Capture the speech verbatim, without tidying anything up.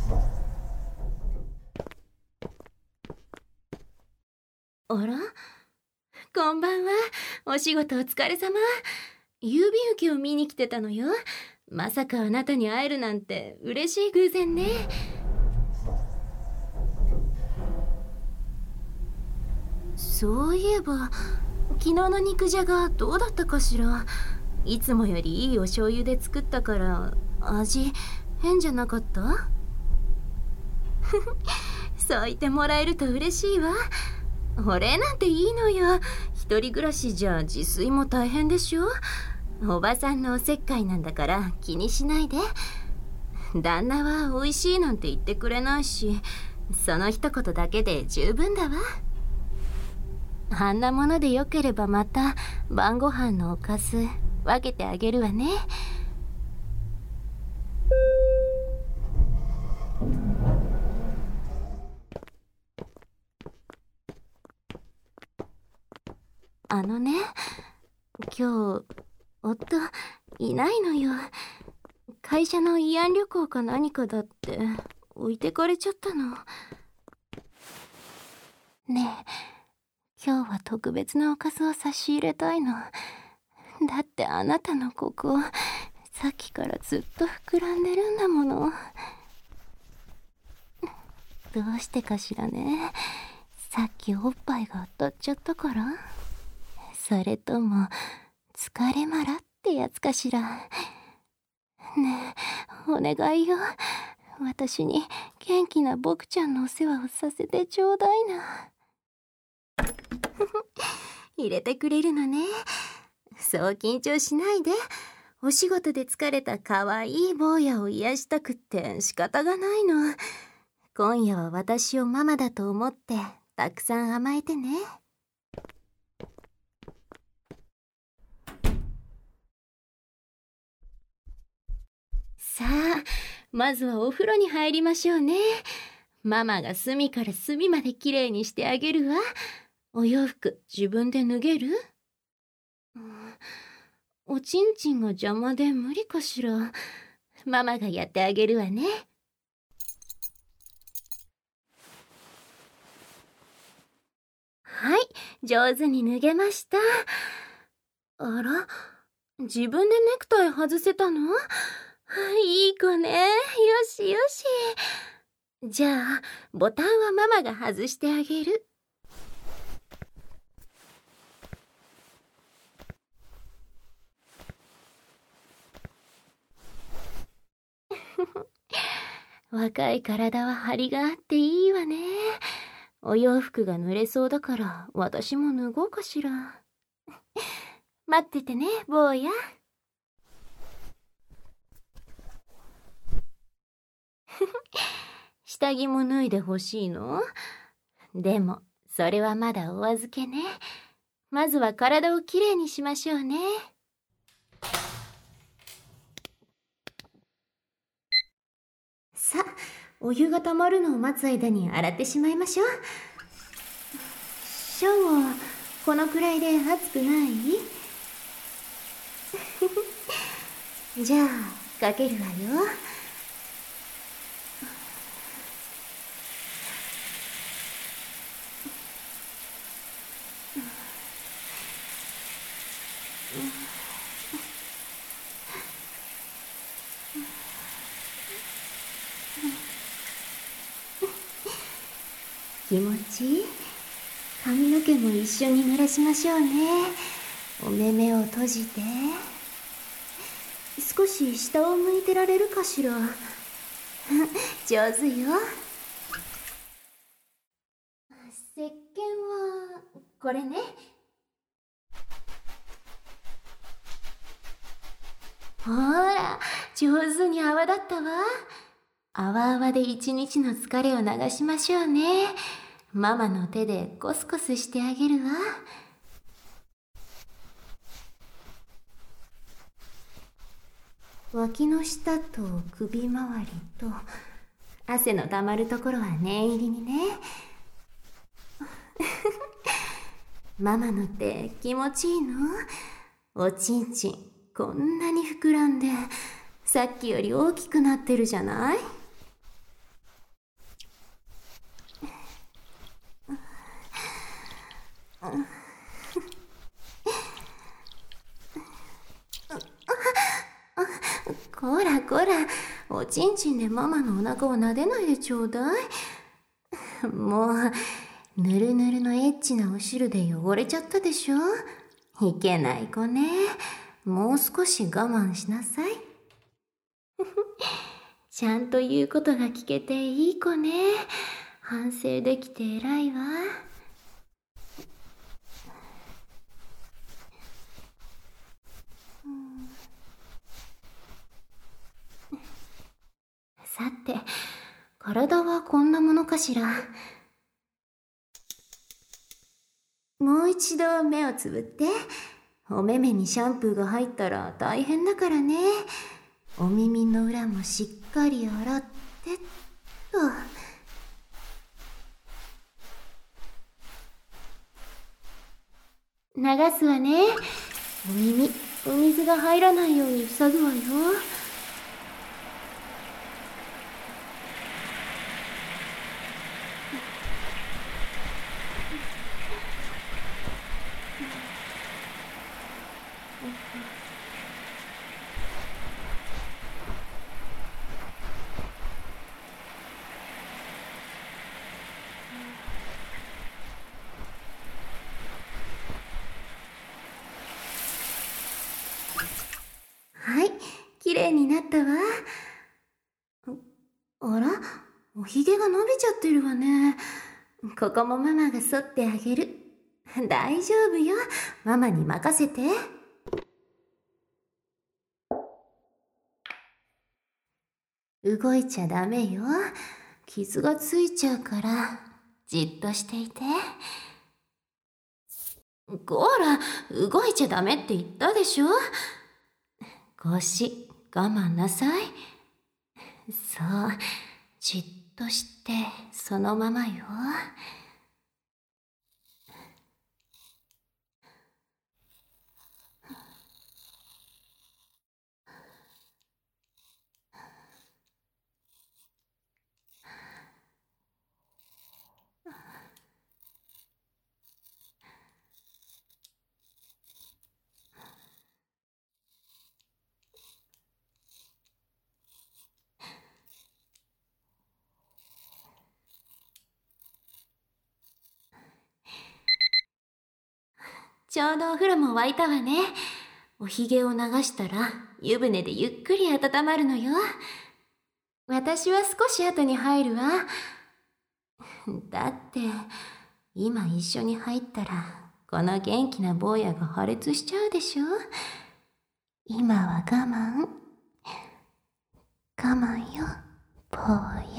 あら、こんばんは。お仕事お疲れ様。郵便受けを見に来てたのよ。まさかあなたに会えるなんて嬉しい偶然ね。そういえば昨日の肉じゃがどうだったかしら。いつもよりいいお醤油で作ったから味変じゃなかった？そう言ってもらえると嬉しいわ。お礼なんていいのよ。一人暮らしじゃ自炊も大変でしょ。おばさんのおせっかいなんだから気にしないで。旦那は美味しいなんて言ってくれないし、その一言だけで十分だわ。あんなものでよければまた晩ご飯のおかず分けてあげるわね。あのね、今日夫いないのよ。会社の慰安旅行か何かだって置いてかれちゃったの。ねえ、今日は特別なおかずを差し入れたいの。だってあなたのここさっきからずっと膨らんでるんだもの。どうしてかしらね。さっきおっぱいが当たっちゃったから？それとも疲れまらってやつかしら。ねえ、お願いよ。私に元気な僕ちゃんのお世話をさせてちょうだいな。入れてくれるのね。そう緊張しないで。お仕事で疲れたかわいい坊やを癒したくって仕方がないの。今夜は私をママだと思ってたくさん甘えてね。さあ、まずはお風呂に入りましょうね。ママが隅から隅まできれいにしてあげるわ。お洋服自分で脱げる？うん、おちんちんが邪魔で無理かしら。ママがやってあげるわね。はい、上手に脱げました。あら、自分でネクタイ外せたの？いい子ね。よしよし。じゃあボタンはママが外してあげる。若い体は張りがあっていいわね。お洋服が濡れそうだから私も脱ごうかしら。待っててね、坊や。下着も脱いでほしいの？でもそれはまだお預けね。まずは体をきれいにしましょうね。さあ、お湯がたまるのを待つ間に洗ってしまいましょう。ショーはこのくらいで熱くない？じゃあかけるわよ。気持ちいい？髪の毛も一緒に濡らしましょうね。お目目を閉じて。少し下を向いてられるかしら。上手よ。石鹸はこれね。ほら、上手に泡立ったわ。泡泡で一日の疲れを流しましょうね。ママの手でコスコスしてあげるわ。脇の下と首周りと汗のたまるところは念入りにね。ママの手気持ちいいの？おちんちんこんなに膨らんでさっきより大きくなってるじゃない？ こらこら、おちんちんでママのお腹を撫でないでちょうだい。もう、ぬるぬるのエッチなお汁で汚れちゃったでしょ。いけない子ね。もう少し我慢しなさい。ちゃんと言うことが聞けていい子ね。反省できて偉いわ。さて、体はこんなものかしら。もう一度目をつぶって。お目目にシャンプーが入ったら大変だからね。お耳の裏もしっかり洗ってと。流すわね。お耳、お水が入らないように塞ぐわよ。はい、きれいになったわ。あら、おひげが伸びちゃってるわね。ここもママが剃ってあげる。大丈夫よ、ママに任せて。動いちゃダメよ。傷がついちゃうから、じっとしていて。こら、動いちゃダメって言ったでしょ。腰、我慢なさい。そう、じっとして、そのままよ。ちょうどお風呂も沸いたわね。おひげを流したら湯船でゆっくり温まるのよ。私は少し後に入るわ。だって今一緒に入ったらこの元気な坊やが破裂しちゃうでしょ。今は我慢我慢よ坊や。